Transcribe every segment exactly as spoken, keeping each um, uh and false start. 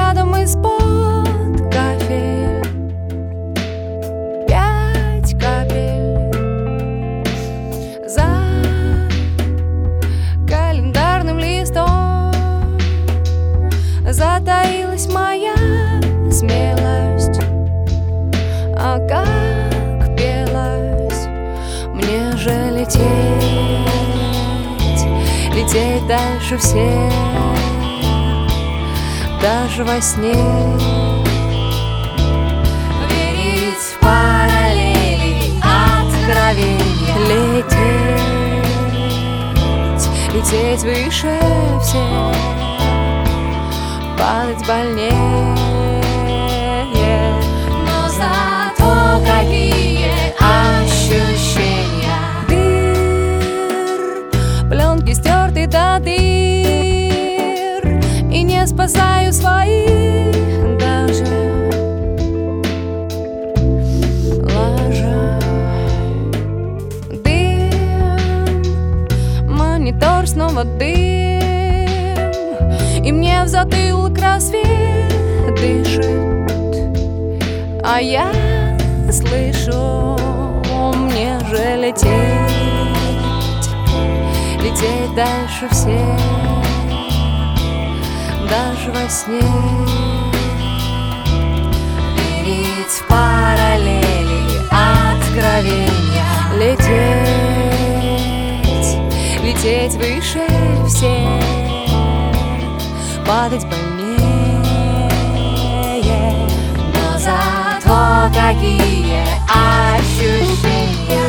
взглядом из-под кафель. Пять капель за календарным листом. Затаилась моя смелость, а как пелась мне же лететь, лететь дальше всех, даже во сне. Верить в параллели, откровения, лететь, лететь выше всех, падать больнее. Но зато какие ощущения! Дыр, пленки стерты до дыр, и не спасаю своих даже, ложа. Дым, монитор снова дым, и мне в затылок рассвет дышит, а я слышу, мне же лететь, лететь дальше всех, даже во сне. Верить в параллели, откровения, лететь, лететь выше всех, падать больнее. Но зато какие ощущения!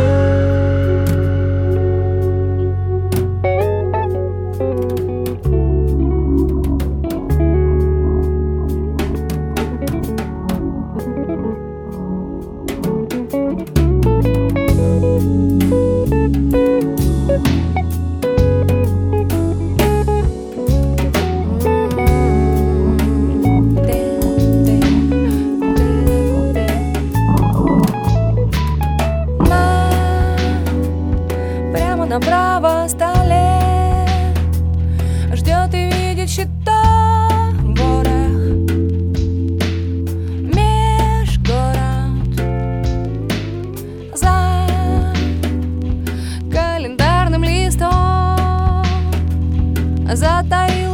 На правом столе ждет и видит счета ворох. Межгород за календарным листом затаил